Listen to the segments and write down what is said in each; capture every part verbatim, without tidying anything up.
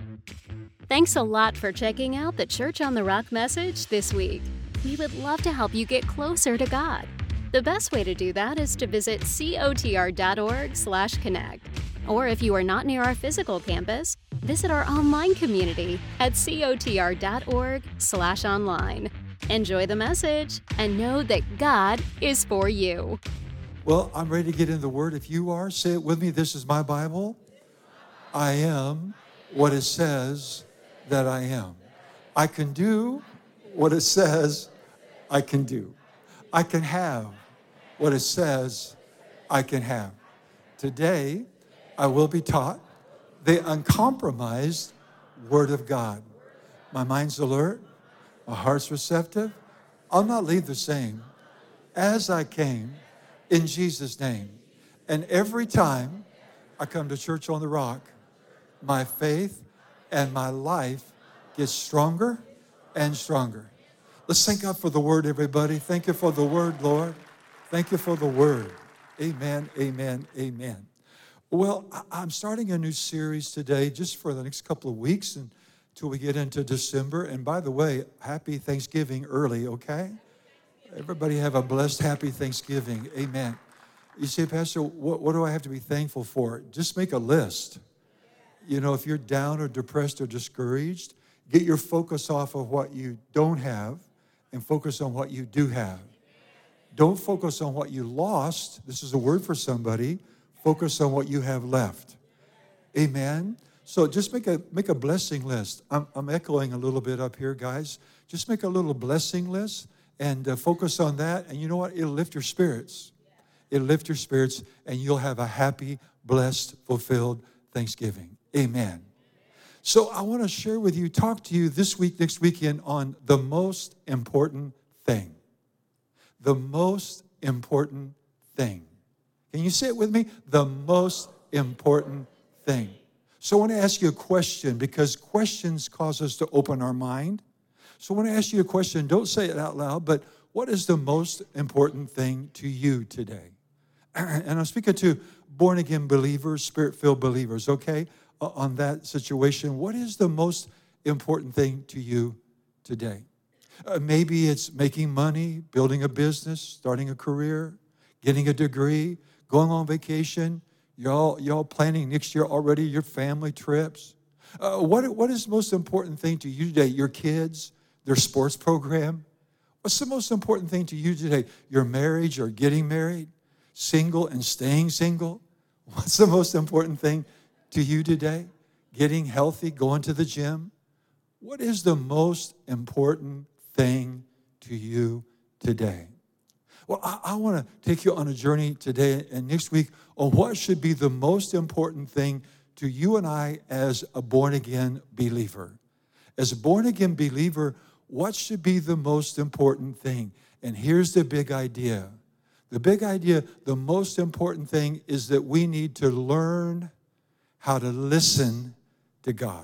Thanks a lot for checking out the Church on the Rock message this week. We would love to help you get closer to God. The best way to do that is to visit cotr.org slash connect. Or if you are not near our physical campus, visit our online community at cotr.org slash online. Enjoy the message and know that God is for you. Well, I'm ready to get in the Word. If you are, say it with me. This is my Bible. I am what it says that I am. I can do what it says I can do. I can have what it says I can have. Today, I will be taught the uncompromised Word of God. My mind's alert. My heart's receptive. I'll not leave the same as I came in Jesus' name. And every time I come to Church on the Rock, my faith and my life gets stronger and stronger. Let's thank God for the Word, everybody. Thank you for the Word, Lord. Thank you for the Word. Amen, amen, amen. Well, I'm starting a new series today just for the next couple of weeks until we get into December. And by the way, happy Thanksgiving early, okay? Everybody have a blessed, happy Thanksgiving. Amen. You say, Pastor, what, what do I have to be thankful for? Just make a list. You know, if you're down or depressed or discouraged, get your focus off of what you don't have and focus on what you do have. Don't focus on what you lost. This is a word for somebody. Focus on what you have left. Amen. So just make a make a blessing list. I'm, I'm echoing a little bit up here, guys. Just make a little blessing list and uh, focus on that. And you know what? It'll lift your spirits. It'll lift your spirits, and you'll have a happy, blessed, fulfilled Thanksgiving. Amen. So I want to share with you, talk to you this week, next weekend on the most important thing. The most important thing. Can you say it with me? The most important thing. So I want to ask you a question because questions cause us to open our mind. So I want to ask you a question. Don't say it out loud, but what is the most important thing to you today? And I'm speaking to born-again believers, spirit-filled believers, okay, on that situation. What is the most important thing to you today? Uh, maybe it's making money, building a business, starting a career, getting a degree, going on vacation. Y'all, y'all planning next year already your family trips. Uh, what, what is the most important thing to you today? Your kids, their sports program. What's the most important thing to you today? Your marriage or getting married, single and staying single. What's the most important thing to you today? Getting healthy, going to the gym. What is the most important thing to you today? Well, I, I want to take you on a journey today and next week on what should be the most important thing to you and I as a born-again believer. As a born-again believer, what should be the most important thing? And here's the big idea. The big idea, the most important thing is that we need to learn how to listen to God.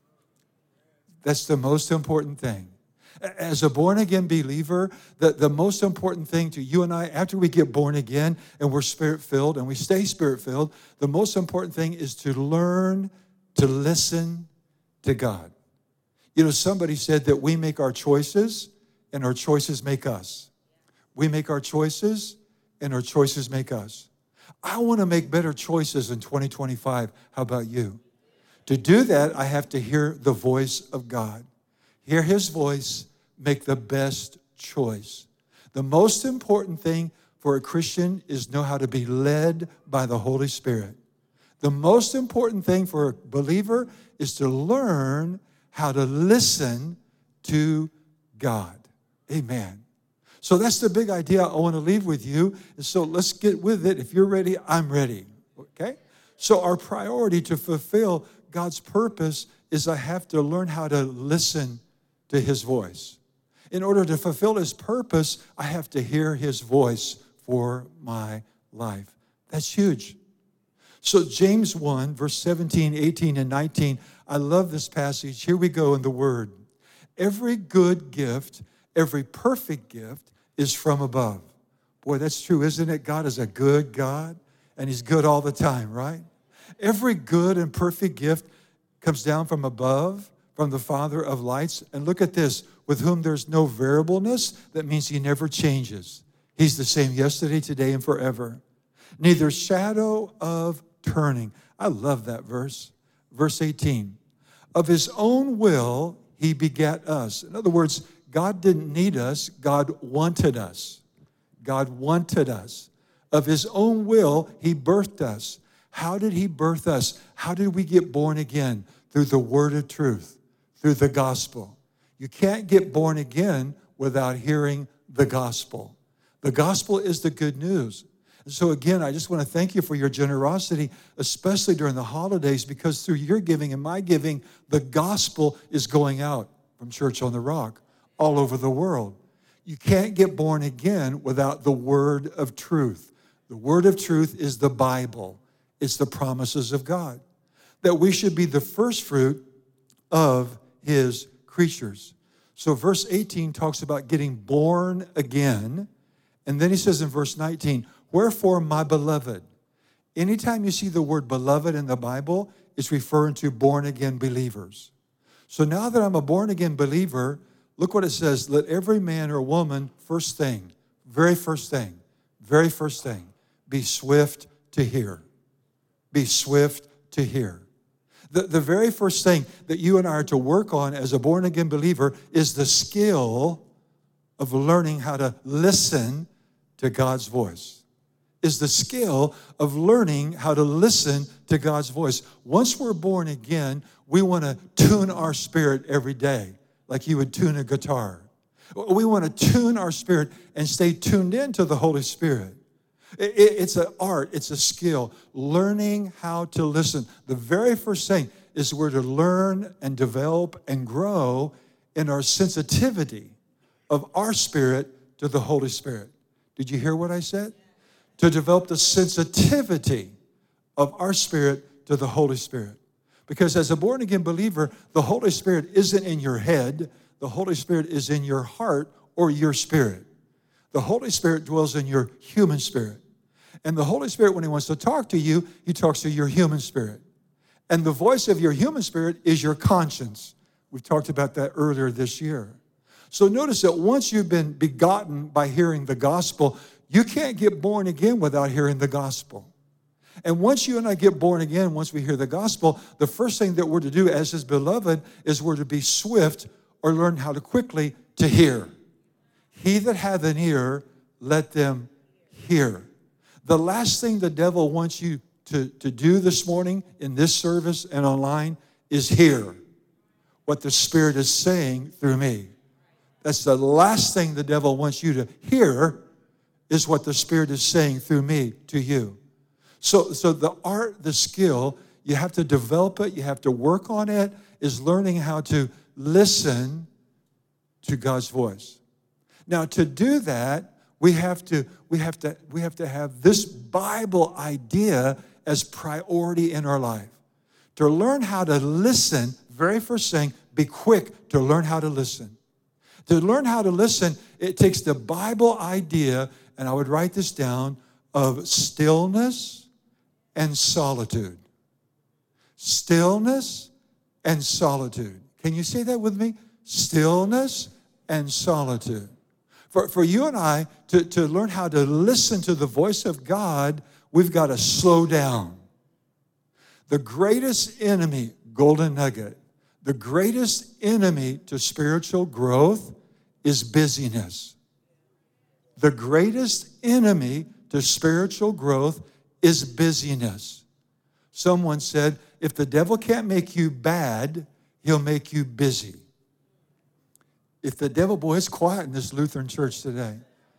That's the most important thing. As a born-again believer, the, the most important thing to you and I, after we get born again and we're spirit-filled and we stay spirit-filled, the most important thing is to learn to listen to God. You know, somebody said that we make our choices and our choices make us. We make our choices and our choices make us. I want to make better choices in twenty twenty-five. How about you? To do that, I have to hear the voice of God. Hear his voice, make the best choice. The most important thing for a Christian is know how to be led by the Holy Spirit. The most important thing for a believer is to learn how to listen to God. Amen. So that's the big idea I want to leave with you. And so let's get with it. If you're ready, I'm ready. Okay? So our priority to fulfill God's purpose is I have to learn how to listen to his voice. In order to fulfill his purpose, I have to hear his voice for my life. That's huge. So James one, verse seventeen, eighteen, and nineteen, I love this passage. Here we go in the Word. Every good gift, every perfect gift is from above. Boy, that's true, isn't it? God is a good God, and he's good all the time, right? Every good and perfect gift comes down from above, from the Father of lights. And look at this, with whom there's no variableness. That means he never changes. He's the same yesterday, today, and forever. Neither shadow of turning. I love that verse. Verse eighteen. Of his own will, he begat us. In other words, God didn't need us. God wanted us. God wanted us. Of his own will, he birthed us. How did he birth us? How did we get born again? Through the word of truth, through the gospel. You can't get born again without hearing the gospel. The gospel is the good news. So again, I just want to thank you for your generosity, especially during the holidays, because through your giving and my giving, the gospel is going out from Church on the Rock all over the world. You can't get born again without the word of truth. The word of truth is the Bible. It's the promises of God. That we should be the first fruit of his creatures. So verse eighteen talks about getting born again. And then he says in verse nineteen, wherefore, my beloved. Anytime you see the word beloved in the Bible, it's referring to born-again believers. So now that I'm a born-again believer, look what it says. Let every man or woman, first thing, very first thing, very first thing, be swift to hear. Be swift to hear. The, the very first thing that you and I are to work on as a born-again believer is the skill of learning how to listen to God's voice. Is the skill of learning how to listen to God's voice. Once we're born again, we want to tune our spirit every day, like you would tune a guitar. We want to tune our spirit and stay tuned in to the Holy Spirit. It's an art, it's a skill, learning how to listen. The very first thing is we're to learn and develop and grow in our sensitivity of our spirit to the Holy Spirit. Did you hear what I said? To develop the sensitivity of our spirit to the Holy Spirit. Because as a born-again believer, the Holy Spirit isn't in your head. The Holy Spirit is in your heart or your spirit. The Holy Spirit dwells in your human spirit. And the Holy Spirit, when he wants to talk to you, he talks to your human spirit. And the voice of your human spirit is your conscience. We've talked about that earlier this year. So notice that once you've been begotten by hearing the gospel, you can't get born again without hearing the gospel. And once you and I get born again, once we hear the gospel, the first thing that we're to do as his beloved is we're to be swift or learn how to quickly to hear. He that hath an ear, let them hear. The last thing the devil wants you to, to do this morning in this service and online is hear what the Spirit is saying through me. That's the last thing the devil wants you to hear, is what the Spirit is saying through me to you. So, so the art, the skill, you have to develop it, you have to work on it, is learning how to listen to God's voice. Now, to do that, we have to, we have to, we have to have this Bible idea as priority in our life. To learn how to listen, very first thing, be quick to learn how to listen. To learn how to listen, it takes the Bible idea, and I would write this down, of stillness and solitude. Stillness and solitude. Can you say that with me? Stillness and solitude. For, for you and I to, to learn how to listen to the voice of God, we've got to slow down. The greatest enemy, golden nugget, the greatest enemy to spiritual growth is busyness. The greatest enemy to spiritual growth is busyness. Someone said, if the devil can't make you bad, he'll make you busy. If the devil, boy, it's quiet in this Lutheran church today.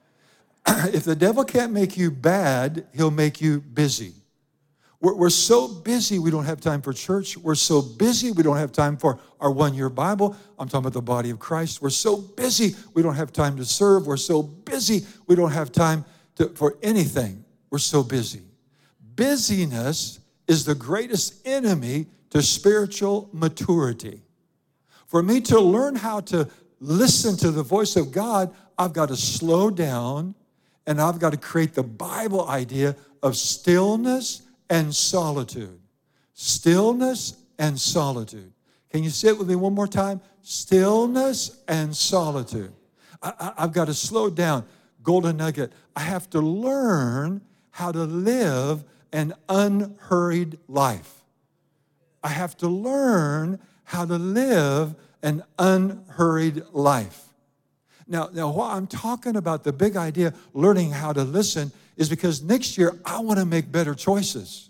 If the devil can't make you bad, he'll make you busy. We're, we're so busy we don't have time for church. We're so busy we don't have time for our one-year Bible. I'm talking about the body of Christ. We're so busy we don't have time to serve. We're so busy we don't have time to, for anything. We're so busy. Busyness is the greatest enemy to spiritual maturity. For me to learn how to listen to the voice of God, I've got to slow down, and I've got to create the Bible idea of stillness and solitude. Stillness and solitude. Can you say it with me one more time? Stillness and solitude. I, I, I've got to slow down. Golden nugget. I have to learn how to live an unhurried life. I have to learn how to live an unhurried life. Now, now, while I'm talking about the big idea, learning how to listen, is because next year I want to make better choices.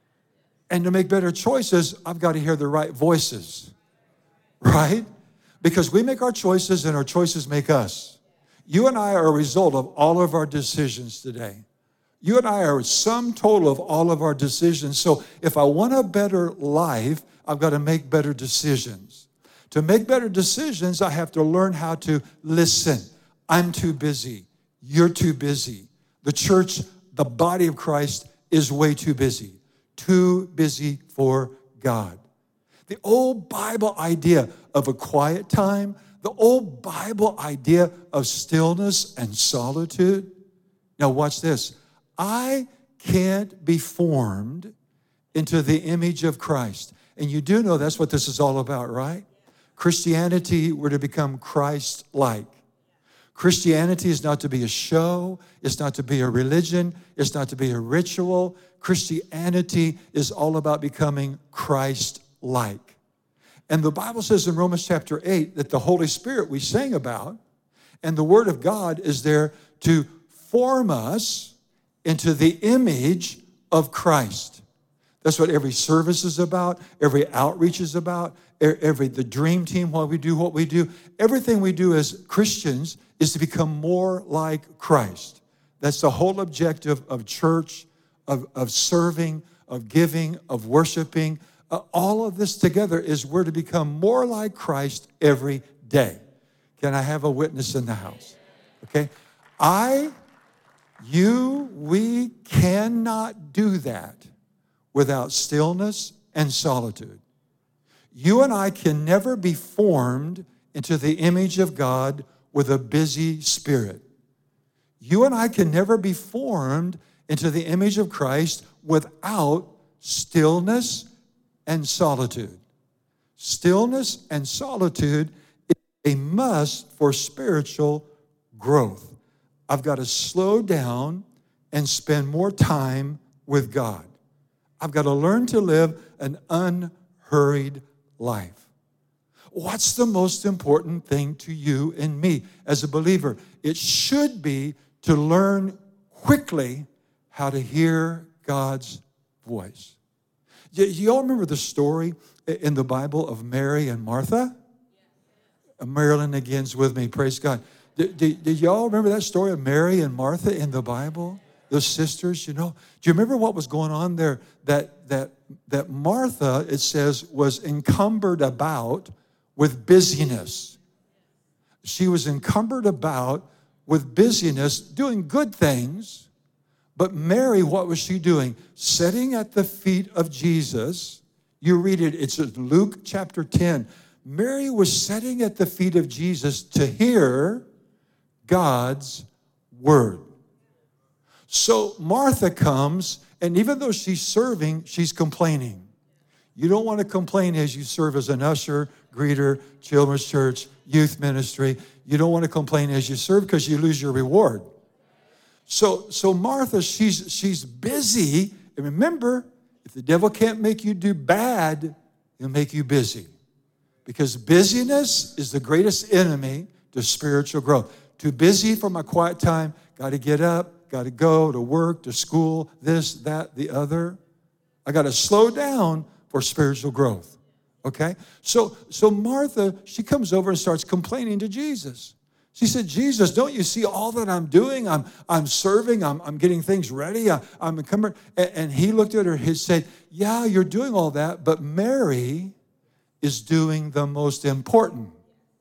And to make better choices, I've got to hear the right voices, right? Because we make our choices and our choices make us. You and I are a result of all of our decisions today. You and I are a sum total of all of our decisions. So if I want a better life, I've got to make better decisions. To make better decisions, I have to learn how to listen. I'm too busy. You're too busy. The church, the body of Christ, is way too busy. Too busy for God. The old Bible idea of a quiet time, the old Bible idea of stillness and solitude. Now watch this. I can't be formed into the image of Christ. And you do know that's what this is all about, right? Christianity, we're to become Christ-like. Christianity is not to be a show. It's not to be a religion. It's not to be a ritual. Christianity is all about becoming Christ-like. And the Bible says in Romans chapter eight that the Holy Spirit we sang about and the Word of God is there to form us into the image of Christ. That's what every service is about, every outreach is about, every the dream team, while we do what we do. Everything we do as Christians is to become more like Christ. That's the whole objective of church, of, of serving, of giving, of worshiping. Uh, all of this together is we're to become more like Christ every day. Can I have a witness in the house? Okay? I, you, we cannot do that without stillness and solitude. You and I can never be formed into the image of God with a busy spirit. You and I can never be formed into the image of Christ without stillness and solitude. Stillness and solitude is a must for spiritual growth. I've got to slow down and spend more time with God. I've got to learn to live an unhurried life. What's the most important thing to you and me as a believer? It should be to learn quickly how to hear God's voice. Do you all remember the story in the Bible of Mary and Martha? Marilyn again's with me, praise God. Did, did, did you all remember that story of Mary and Martha in the Bible? Those sisters, you know. Do you remember what was going on there? That, that, that Martha, it says, was encumbered about with busyness. She was encumbered about with busyness, doing good things. But Mary, what was she doing? Sitting at the feet of Jesus. You read it, it's in Luke chapter ten. Mary was sitting at the feet of Jesus to hear God's word. So Martha comes, and even though she's serving, she's complaining. You don't want to complain as you serve as an usher, greeter, children's church, youth ministry. You don't want to complain as you serve because you lose your reward. So, so Martha, she's, she's busy. And remember, if the devil can't make you do bad, he'll make you busy. Because busyness is the greatest enemy to spiritual growth. Too busy for my quiet time, got to get up. Got to go to work, to school, this, that, the other. I got to slow down for spiritual growth, okay? So, so Martha, she comes over and starts complaining to Jesus. She said, Jesus, don't you see all that I'm doing? I'm, I'm serving, I'm, I'm getting things ready, I, I'm coming. And, and he looked at her and said, yeah, you're doing all that, but Mary is doing the most important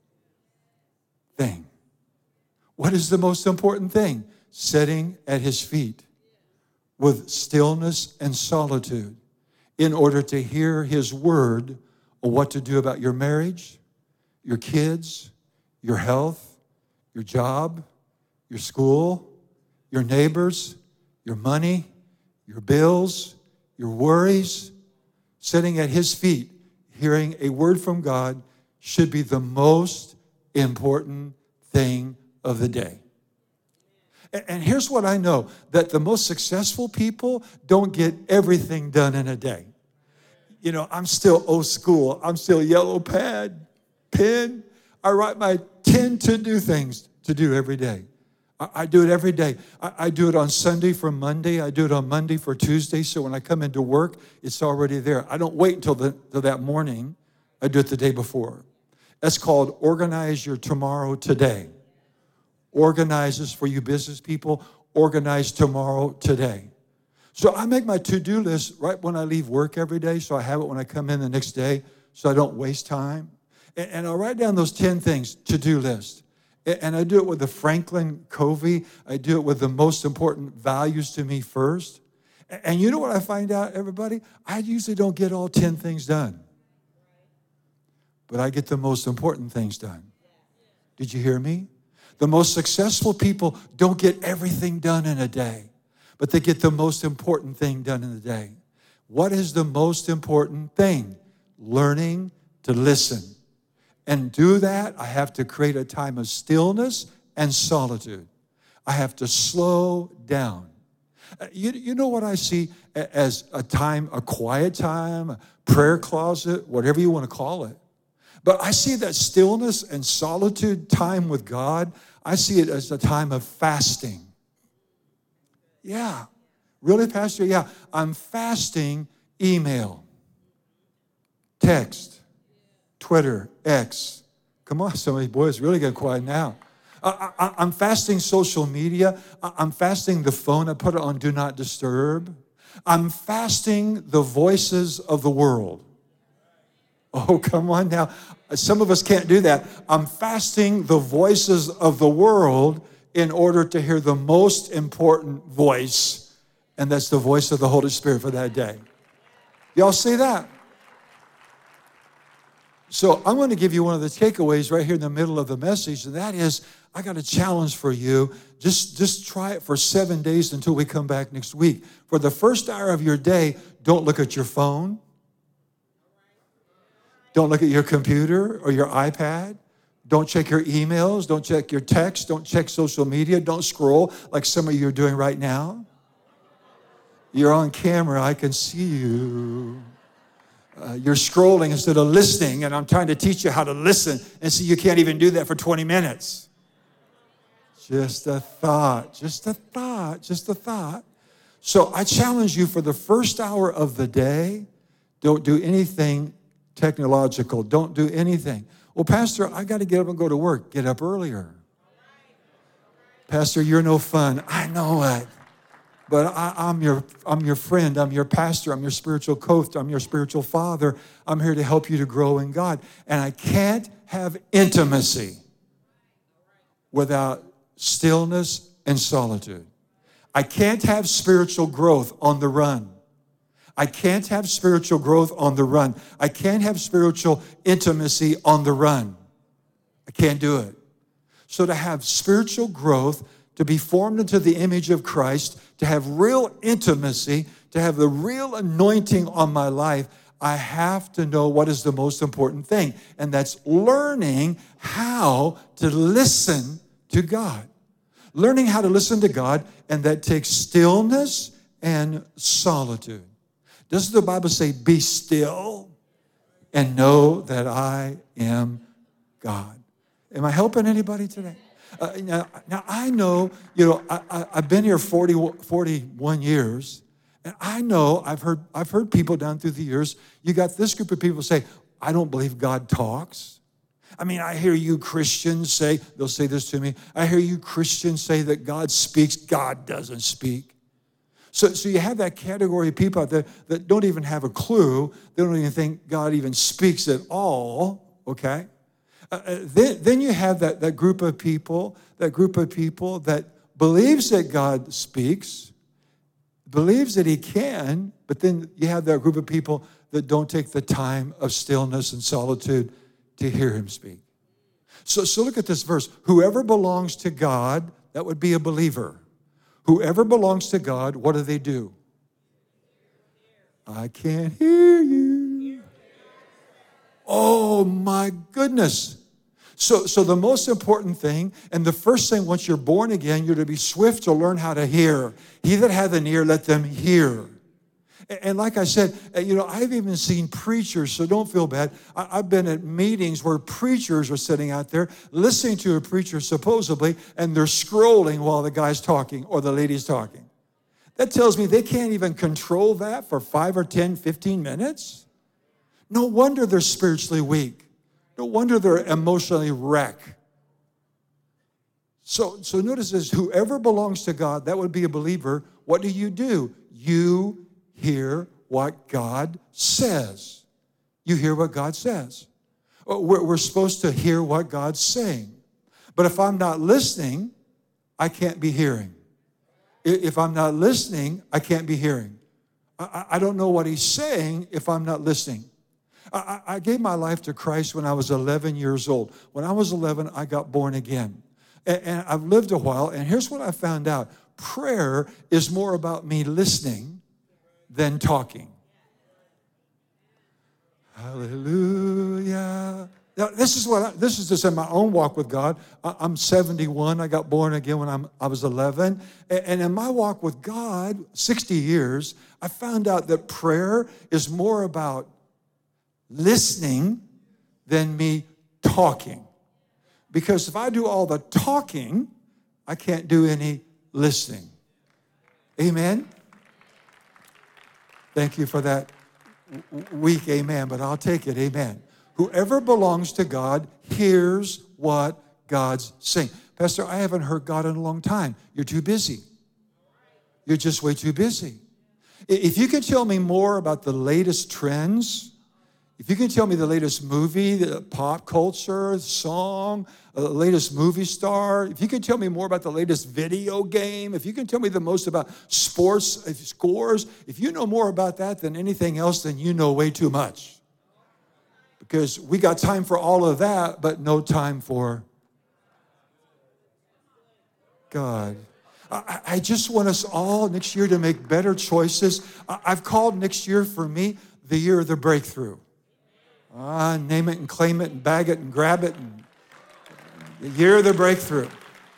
thing. What is the most important thing? Sitting at his feet with stillness and solitude in order to hear his word of what to do about your marriage, your kids, your health, your job, your school, your neighbors, your money, your bills, your worries. Sitting at his feet, hearing a word from God should be the most important thing of the day. And here's what I know, that the most successful people don't get everything done in a day. You know, I'm still old school. I'm still yellow pad, pen. I write my ten to-do things to do every day. I, I do it every day. I, I do it on Sunday for Monday. I do it on Monday for Tuesday. So when I come into work, it's already there. I don't wait until, the, until that morning. I do it the day before. That's called organize your tomorrow today. Organizes for you business people, organize tomorrow today. So I make my to-do list right when I leave work every day, so I have it when I come in the next day, so I don't waste time. And, and I'll write down those ten things, to-do list. And, and I do it with the Franklin Covey. I do it with the most important values to me first. And, and you know what I find out, everybody? I usually don't get all ten things done. But I get the most important things done. Did you hear me? The most successful people don't get everything done in a day, but they get the most important thing done in the day. What is the most important thing? Learning to listen. And do that, I have to create a time of stillness and solitude. I have to slow down. You, you know what I see as a time, a quiet time, a prayer closet, whatever you want to call it. But I see that stillness and solitude time with God, I see it as a time of fasting. Yeah. Really, Pastor? Yeah. I'm fasting email, text, Twitter, X. Come on, some of these boys really get quiet now. I, I, I'm fasting social media. I, I'm fasting the phone. I put it on Do Not Disturb. I'm fasting the voices of the world. Oh, come on now. Some of us can't do that. I'm fasting the voices of the world in order to hear the most important voice, and that's the voice of the Holy Spirit for that day. Y'all see that? So I'm going to give you one of the takeaways right here in the middle of the message, and that is, I got a challenge for you. Just, just try it for seven days until we come back next week. For the first hour of your day, don't look at your phone. Don't look at your computer or your iPad. Don't check your emails. Don't check your text. Don't check social media. Don't scroll like some of you are doing right now. You're on camera. I can see you. Uh, you're scrolling instead of listening, and I'm trying to teach you how to listen, and see, you can't even do that for twenty minutes. Just a thought. Just a thought. Just a thought. So I challenge you for the first hour of the day, don't do anything technological. Don't do anything. Well, Pastor, I got to get up and go to work. Get up earlier. Pastor, you're no fun. I know it. But I, I'm your, I'm your friend. I'm your pastor. I'm your spiritual coach. I'm your spiritual father. I'm here to help you to grow in God. And I can't have intimacy without stillness and solitude. I can't have spiritual growth on the run. I can't have spiritual growth on the run. I can't have spiritual intimacy on the run. I can't do it. So to have spiritual growth, to be formed into the image of Christ, to have real intimacy, to have the real anointing on my life, I have to know what is the most important thing, and that's learning how to listen to God. Learning how to listen to God, and that takes stillness and solitude. Doesn't the Bible say, be still and know that I am God? Am I helping anybody today? Uh, now, now, I know, you know, I, I, I've been here forty, forty-one years, and I know I've heard, I've heard people down through the years, you got this group of people say, I don't believe God talks. I mean, I hear you Christians say, they'll say this to me, I hear you Christians say that God speaks, God doesn't speak. So, so you have that category of people out there that don't even have a clue. They don't even think God even speaks at all, okay? Uh, then, then you have that, that group of people, that group of people that believes that God speaks, believes that he can, but then you have that group of people that don't take the time of stillness and solitude to hear him speak. So, so look at this verse. Whoever belongs to God, that would be a believer. Whoever belongs to God, what do they do? I can't hear you. Oh my goodness. So, so the most important thing, and the first thing once you're born again, you're to be swift to learn how to hear. He that hath an ear, let them hear. And like I said, you know, I've even seen preachers, so don't feel bad. I've been at meetings where preachers are sitting out there listening to a preacher supposedly, and they're scrolling while the guy's talking or the lady's talking. That tells me they can't even control that for five or ten, fifteen minutes. No wonder they're spiritually weak. No wonder they're emotionally wrecked. So, so notice this, whoever belongs to God, that would be a believer, what do you do? You hear what God says. You hear what God says. We're, we're supposed to hear what God's saying. But if I'm not listening, I can't be hearing. If I'm not listening, I can't be hearing. I, I don't know what he's saying if I'm not listening. I, I gave my life to Christ when I was eleven years old. When I was eleven, I got born again. And, and I've lived a while, and here's what I found out. Prayer is more about me listening than talking. Hallelujah. Now, this is what I, this is just in my own walk with God. I, I'm seventy-one. I got born again when I'm, I was eleven. And, and in my walk with God, sixty years, I found out that prayer is more about listening than me talking. Because if I do all the talking, I can't do any listening. Amen? Thank you for that weak amen, but I'll take it, amen. Whoever belongs to God hears what God's saying. Pastor, I haven't heard God in a long time. You're too busy. You're just way too busy. If you can tell me more about the latest trends, if you can tell me the latest movie, the pop culture, song, uh, the latest movie star, if you can tell me more about the latest video game, if you can tell me the most about sports if scores, if you know more about that than anything else, then you know way too much. Because we got time for all of that, but no time for God. I, I just want us all next year to make better choices. I, I've called next year for me the year of the breakthrough. Ah, name it and claim it and bag it and grab it. And the year of the breakthrough.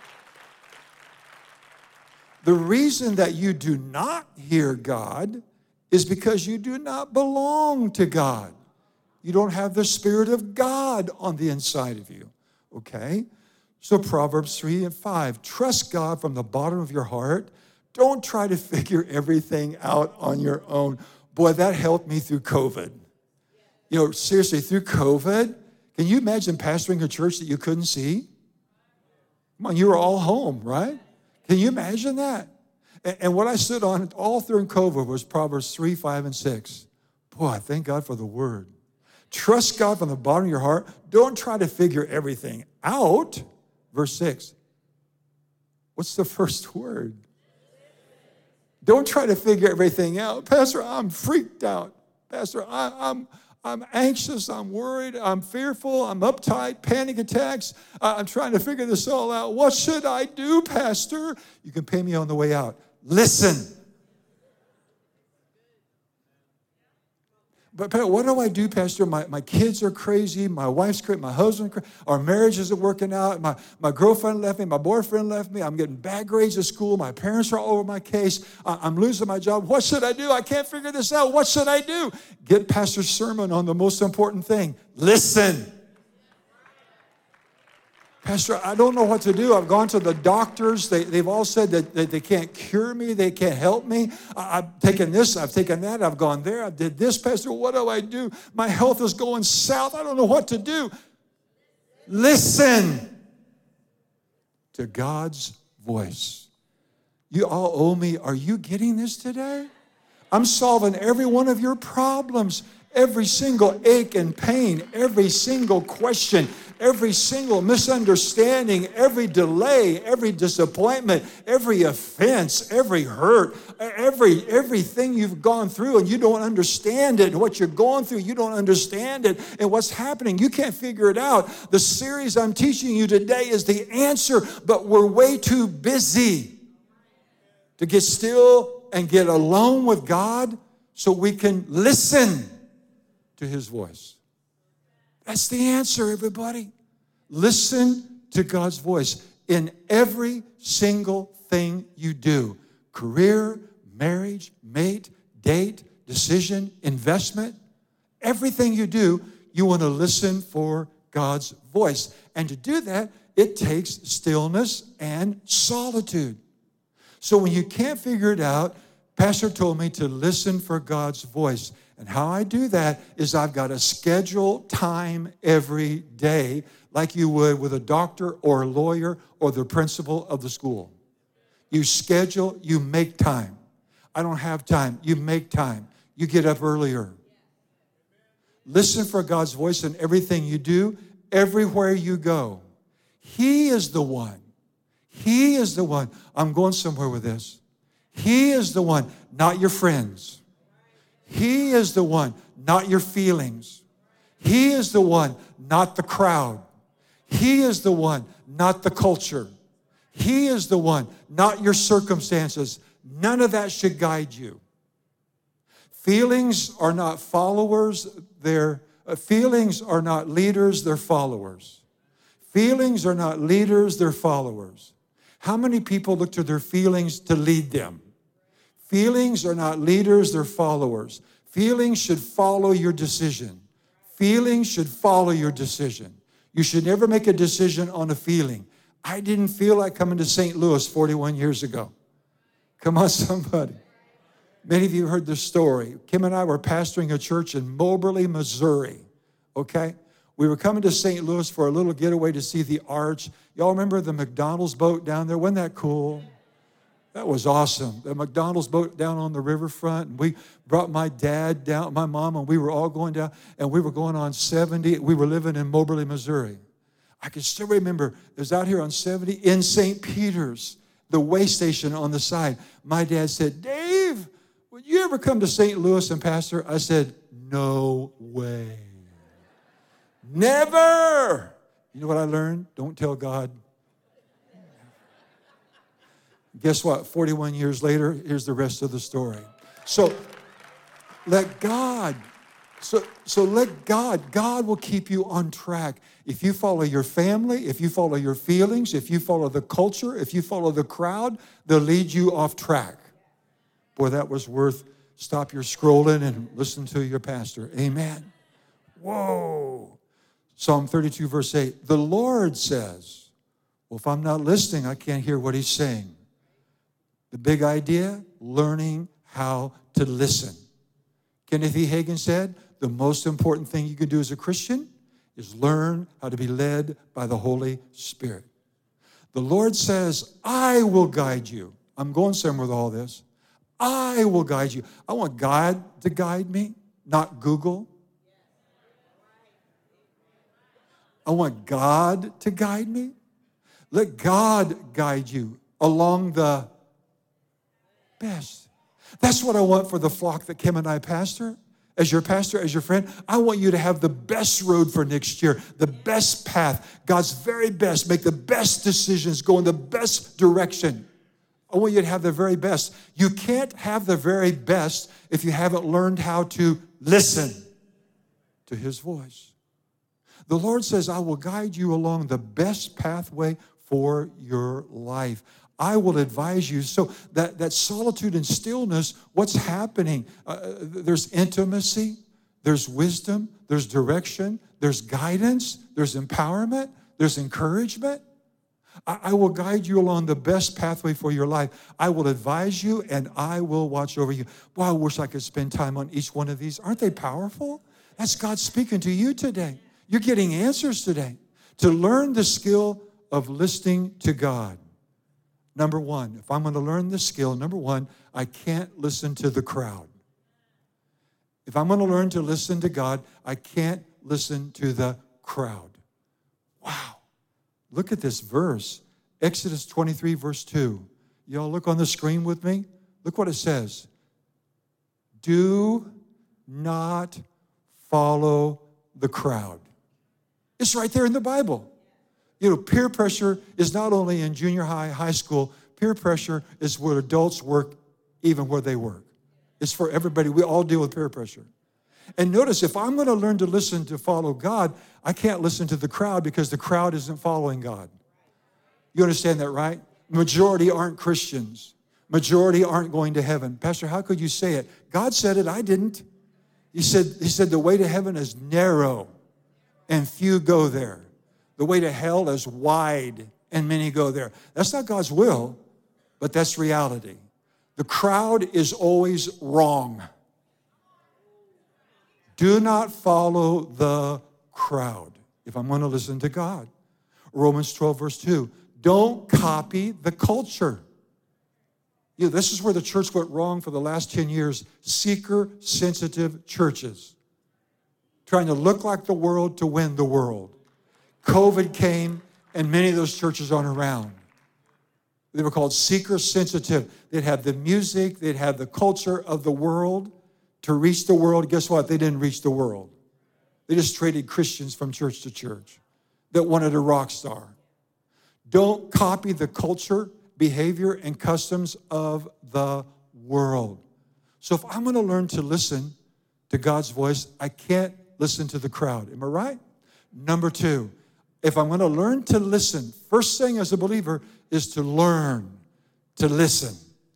The reason that you do not hear God is because you do not belong to God. You don't have the Spirit of God on the inside of you, okay? So Proverbs three and five, trust God from the bottom of your heart. Don't try to figure everything out on your own. Boy, that helped me through COVID. You know, seriously, through COVID, can you imagine pastoring a church that you couldn't see? Come on, you were all home, right? Can you imagine that? And, and what I stood on all through COVID was Proverbs three, five, and six. Boy, thank God for the word. Trust God from the bottom of your heart. Don't try to figure everything out. Verse six. What's the first word? Don't try to figure everything out. Pastor, I'm freaked out. Pastor, I, I'm... I'm anxious, I'm worried, I'm fearful, I'm uptight, panic attacks. I'm trying to figure this all out. What should I do, Pastor? You can pay me on the way out. Listen. But what do I do, Pastor? My, my kids are crazy. My wife's crazy. My husband's crazy. Our marriage isn't working out. My, my girlfriend left me. My boyfriend left me. I'm getting bad grades at school. My parents are all over my case. I, I'm losing my job. What should I do? I can't figure this out. What should I do? Get Pastor's sermon on the most important thing. Listen. Pastor, I don't know what to do. I've gone to the doctors. They, they've all said that, that they can't cure me. They can't help me. I, I've taken this. I've taken that. I've gone there. I did this. Pastor, what do I do? My health is going south. I don't know what to do. Listen to God's voice. You all owe me. Are you getting this today? I'm solving every one of your problems. Every single ache and pain, every single question, every single misunderstanding, every delay, every disappointment, every offense, every hurt, every everything you've gone through and you don't understand it, and what you're going through, you don't understand it, and what's happening, you can't figure it out. The series I'm teaching you today is the answer, but we're way too busy to get still and get alone with God so we can listen to his voice. That's the answer, everybody. Listen to God's voice in every single thing you do. Career, marriage, mate, date, decision, investment. Everything you do, you want to listen for God's voice. And to do that, it takes stillness and solitude. So when you can't figure it out, Pastor told me to listen for God's voice. And how I do that is I've got to schedule time every day like you would with a doctor or a lawyer or the principal of the school. You schedule, you make time. I don't have time. You make time. You get up earlier. Listen for God's voice in everything you do, everywhere you go. He is the one. He is the one. I'm going somewhere with this. He is the one, not your friends. He is the one, not your feelings. He is the one, not the crowd. He is the one, not the culture. He is the one, not your circumstances. None of that should guide you. Feelings are not followers. They're, uh, feelings are not leaders, they're followers. Feelings are not leaders, they're followers. How many people look to their feelings to lead them? Feelings are not leaders, they're followers. Feelings should follow your decision. Feelings should follow your decision. You should never make a decision on a feeling. I didn't feel like coming to Saint Louis forty-one years ago. Come on, somebody. Many of you heard this story. Kim and I were pastoring a church in Moberly, Missouri, okay? We were coming to Saint Louis for a little getaway to see the arch. Y'all remember the McDonald's boat down there? Wasn't that cool? That was awesome. The McDonald's boat down on the riverfront. And we brought my dad down, my mom, and we were all going down. And we were going on seventy. We were living in Moberly, Missouri. I can still remember, it was out here on seventy in Saint Peter's, the way station on the side. My dad said, Dave, would you ever come to Saint Louis and pastor? I said, no way. Never. You know what I learned? Don't tell God. Guess what? forty-one years later, here's the rest of the story. So let God, so, so let God, God will keep you on track. If you follow your family, if you follow your feelings, if you follow the culture, if you follow the crowd, they'll lead you off track. Boy, that was worth, stop your scrolling and listen to your pastor. Amen. Whoa. Psalm thirty-two, verse eight. The Lord says, well, if I'm not listening, I can't hear what he's saying. The big idea, learning how to listen. Kenneth E. Hagin said, the most important thing you can do as a Christian is learn how to be led by the Holy Spirit. The Lord says, I will guide you. I'm going somewhere with all this. I will guide you. I want God to guide me, not Google. I want God to guide me. Let God guide you along the best. That's what I want for the flock that Kim and I pastor. As your pastor, as your friend, I want you to have the best road for next year, the best path, God's very best, make the best decisions, go in the best direction. I want you to have the very best. You can't have the very best if you haven't learned how to listen to his voice. The Lord says, I will guide you along the best pathway for your life. I will advise you. So that, that solitude and stillness, what's happening? Uh, there's intimacy, there's wisdom, there's direction, there's guidance, there's empowerment, there's encouragement. I, I will guide you along the best pathway for your life. I will advise you and I will watch over you. Boy, I wish I could spend time on each one of these. Aren't they powerful? That's God speaking to you today. You're getting answers today. To learn the skill of listening to God. Number one, if I'm going to learn this skill, number one, I can't listen to the crowd. If I'm going to learn to listen to God, I can't listen to the crowd. Wow. Look at this verse. Exodus twenty-three, verse two. Y'all look on the screen with me. Look what it says. Do not follow the crowd. It's right there in the Bible. You know, peer pressure is not only in junior high, high school. Peer pressure is where adults work, even where they work. It's for everybody. We all deal with peer pressure. And notice, if I'm going to learn to listen to follow God, I can't listen to the crowd because the crowd isn't following God. You understand that, right? Majority aren't Christians. Majority aren't going to heaven. Pastor, how could you say it? God said it, I didn't. He said, he said the way to heaven is narrow and few go there. The way to hell is wide and many go there. That's not God's will, but that's reality. The crowd is always wrong. Do not follow the crowd if I'm going to listen to God. Romans twelve, verse two. Don't copy the culture. You know, this is where the church went wrong for the last ten years. Seeker-sensitive churches. Trying to look like the world to win the world. COVID came, and many of those churches aren't around. They were called seeker-sensitive. They'd have the music, they'd have the culture of the world to reach the world. Guess what? They didn't reach the world. They just traded Christians from church to church that wanted a rock star. Don't copy the culture, behavior, and customs of the world. So if I'm going to learn to listen to God's voice, I can't listen to the crowd. Am I right? Number two, if I'm going to learn to listen, first thing as a believer is to learn to listen.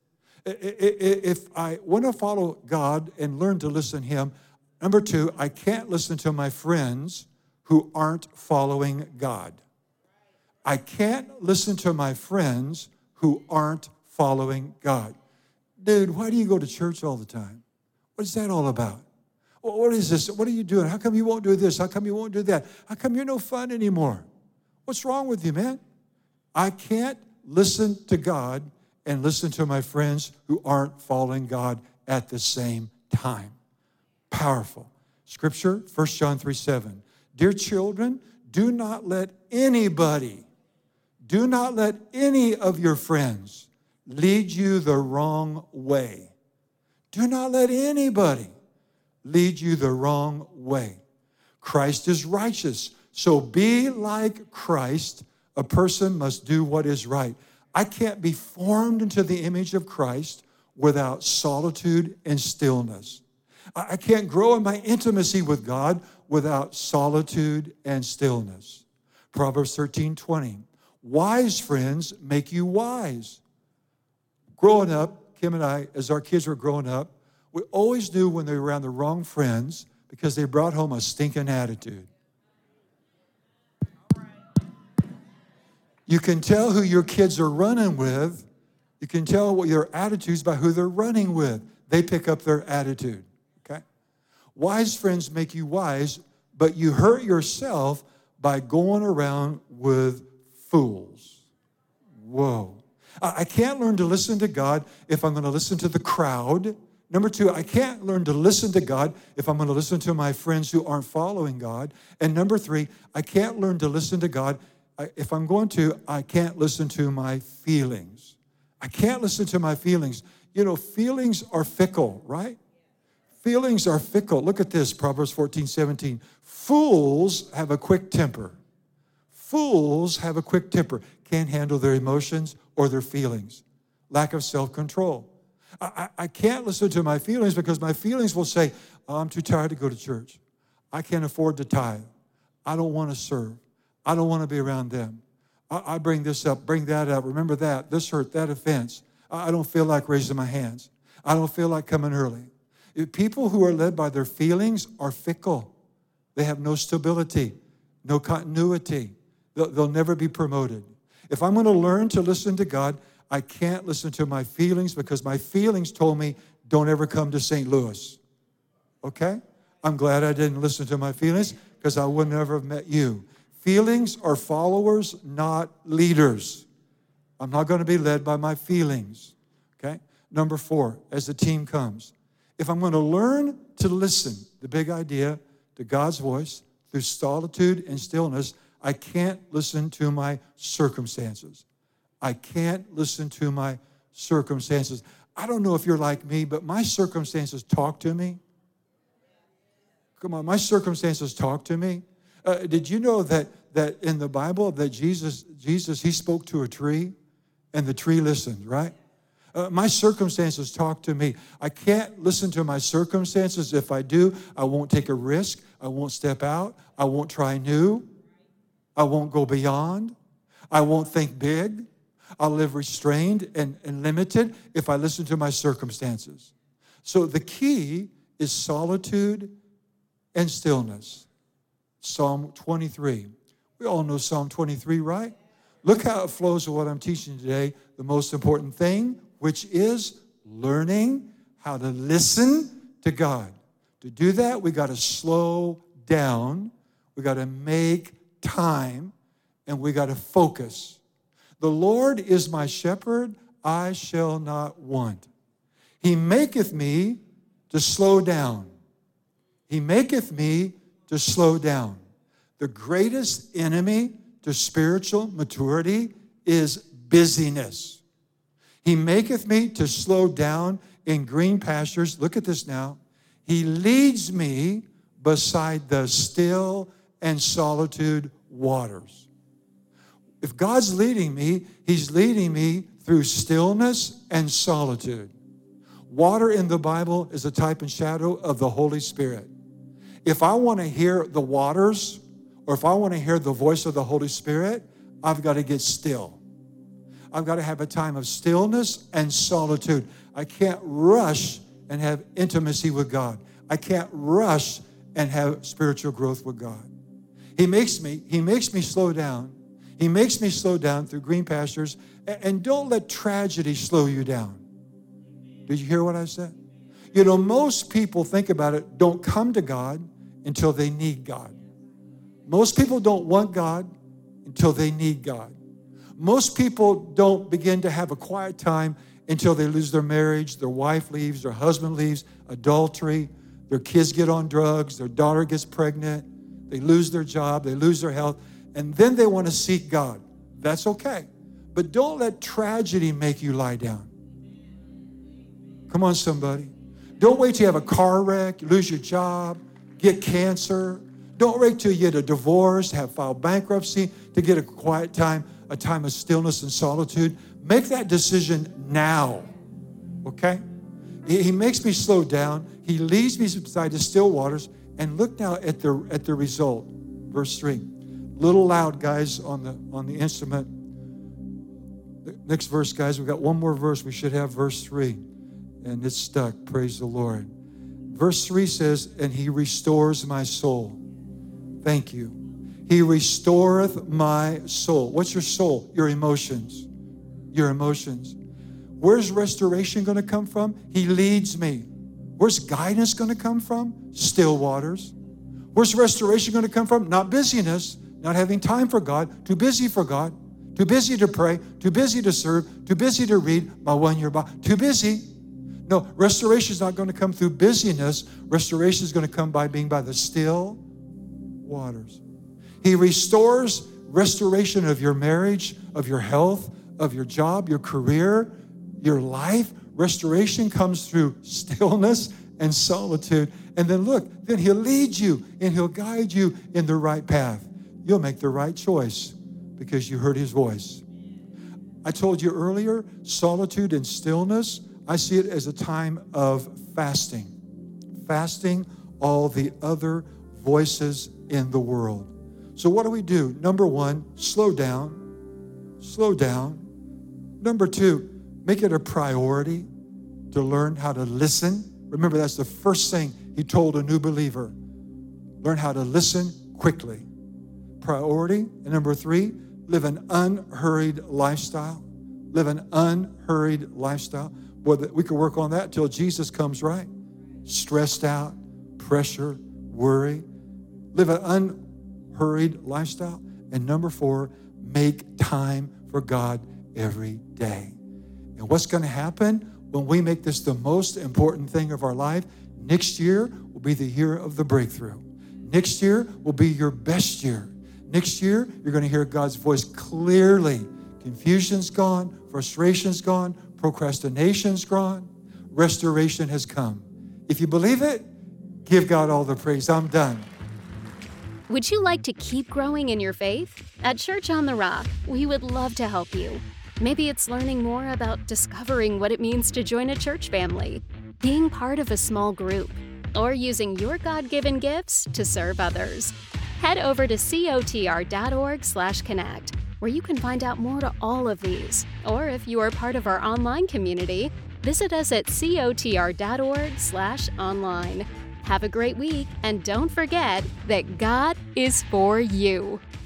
If I want to follow God and learn to listen to Him, number two, I can't listen to my friends who aren't following God. I can't listen to my friends who aren't following God. Dude, why do you go to church all the time? What is that all about? What is this? What are you doing? How come you won't do this? How come you won't do that? How come you're no fun anymore? What's wrong with you, man? I can't listen to God and listen to my friends who aren't following God at the same time. Powerful. Scripture, First John three seven. Dear children, do not let anybody, do not let any of your friends lead you the wrong way. Do not let anybody lead you the wrong way. Christ is righteous. So be like Christ. A person must do what is right. I can't be formed into the image of Christ without solitude and stillness. I can't grow in my intimacy with God without solitude and stillness. Proverbs thirteen twenty. Wise friends make you wise. Growing up, Kim and I, as our kids were growing up, we always knew when they were around the wrong friends because they brought home a stinking attitude. You can tell who your kids are running with. You can tell what your attitudes by who they're running with. They pick up their attitude, okay? Wise friends make you wise, but you hurt yourself by going around with fools. Whoa. I can't learn to listen to God if I'm going to listen to the crowd. Number two, I can't learn to listen to God if I'm going to listen to my friends who aren't following God. And number three, I can't learn to listen to God if I'm going to, I can't listen to my feelings. I can't listen to my feelings. You know, feelings are fickle, right? Feelings are fickle. Look at this, Proverbs fourteen seventeen. Fools have a quick temper. Fools have a quick temper. Can't handle their emotions or their feelings. Lack of self-control. I, I, I can't listen to my feelings because my feelings will say, oh, I'm too tired to go to church. I can't afford to tithe. I don't want to serve. I don't want to be around them. I, I bring this up, bring that up. Remember that, this hurt, that offense. I, I don't feel like raising my hands. I don't feel like coming early. If people who are led by their feelings are fickle. They have no stability, no continuity. They'll, they'll never be promoted. If I'm going to learn to listen to God, I can't listen to my feelings because my feelings told me, don't ever come to Saint Louis. Okay? I'm glad I didn't listen to my feelings because I would never have met you. Feelings are followers, not leaders. I'm not going to be led by my feelings. Okay? Number four, as the team comes, if I'm going to learn to listen, the big idea, to God's voice through solitude and stillness, I can't listen to my circumstances. I can't listen to my circumstances. I don't know if you're like me, but my circumstances talk to me. Come on, my circumstances talk to me. Uh, did you know that that in the Bible that Jesus, Jesus, he spoke to a tree and the tree listened, right? Uh, my circumstances talk to me. I can't listen to my circumstances. If I do, I won't take a risk. I won't step out. I won't try new. I won't go beyond. I won't think big. I'll live restrained and, and limited if I listen to my circumstances. So the key is solitude and stillness. Psalm twenty-three. We all know Psalm twenty-three, right? Look how it flows with what I'm teaching today. The most important thing, which is learning how to listen to God. To do that, we got to slow down. We got to make time, and we got to focus. The Lord is my shepherd, I shall not want. He maketh me to slow down. He maketh me to slow down. The greatest enemy to spiritual maturity is busyness. He maketh me to slow down in green pastures. Look at this now. He leads me beside the still and solitude waters. If God's leading me, he's leading me through stillness and solitude. Water in the Bible is a type and shadow of the Holy Spirit. If I want to hear the waters, or if I want to hear the voice of the Holy Spirit, I've got to get still. I've got to have a time of stillness and solitude. I can't rush and have intimacy with God. I can't rush and have spiritual growth with God. He makes me, he makes me slow down. He makes me slow down through green pastures. And don't let tragedy slow you down. Did you hear what I said? You know, most people, think about it, don't come to God until they need God. Most people don't want God until they need God. Most people don't begin to have a quiet time until they lose their marriage, their wife leaves, their husband leaves, adultery, their kids get on drugs, their daughter gets pregnant, they lose their job, they lose their health, and then they want to seek God. That's okay. But don't let tragedy make you lie down. Come on, somebody. Don't wait till you have a car wreck, you lose your job, get cancer. Don't wait till you get a divorce, have filed bankruptcy to get a quiet time, a time of stillness and solitude. Make that decision now, okay? He, he makes me slow down. He leads me beside the still waters. And look now at the at the result. Verse three. Little loud, guys, on the on the instrument. The next verse, guys. We've got one more verse. We should have verse three. And it's stuck. Praise the Lord. Verse three says, and he restores my soul. Thank you. He restoreth my soul. What's your soul? Your emotions. Your emotions. Where's restoration going to come from? He leads me. Where's guidance going to come from? Still waters. Where's restoration going to come from? Not busyness, not having time for God, too busy for God, too busy to pray, too busy to serve, too busy to read my one-year Bible, too busy. No, restoration is not going to come through busyness. Restoration is going to come by being by the still waters. He restores restoration of your marriage, of your health, of your job, your career, your life. Restoration comes through stillness and solitude. And then look, then he'll lead you and he'll guide you in the right path. You'll make the right choice because you heard his voice. I told you earlier, solitude and stillness, I see it as a time of fasting. Fasting all the other voices in the world. So what do we do? Number one, slow down. Slow down. Number two, make it a priority to learn how to listen. Remember, that's the first thing he told a new believer. Learn how to listen quickly. Priority. And number three, live an unhurried lifestyle. Live an unhurried lifestyle. Boy, we could work on that till Jesus comes, right? Stressed out, pressure, worry. Live an unhurried lifestyle. And number four, make time for God every day. And what's going to happen when we make this the most important thing of our life? Next year will be the year of the breakthrough. Next year will be your best year. Next year, you're going to hear God's voice clearly. Confusion's gone, frustration's gone, procrastination's gone, restoration has come. If you believe it, give God all the praise. I'm done. Would you like to keep growing in your faith? At Church on the Rock, we would love to help you. Maybe it's learning more about discovering what it means to join a church family, being part of a small group, or using your God-given gifts to serve others. Head over to cotr.org slash connect, where you can find out more to all of these. Or if you are part of our online community, visit us at cotr.org slash online. Have a great week, and don't forget that God is for you.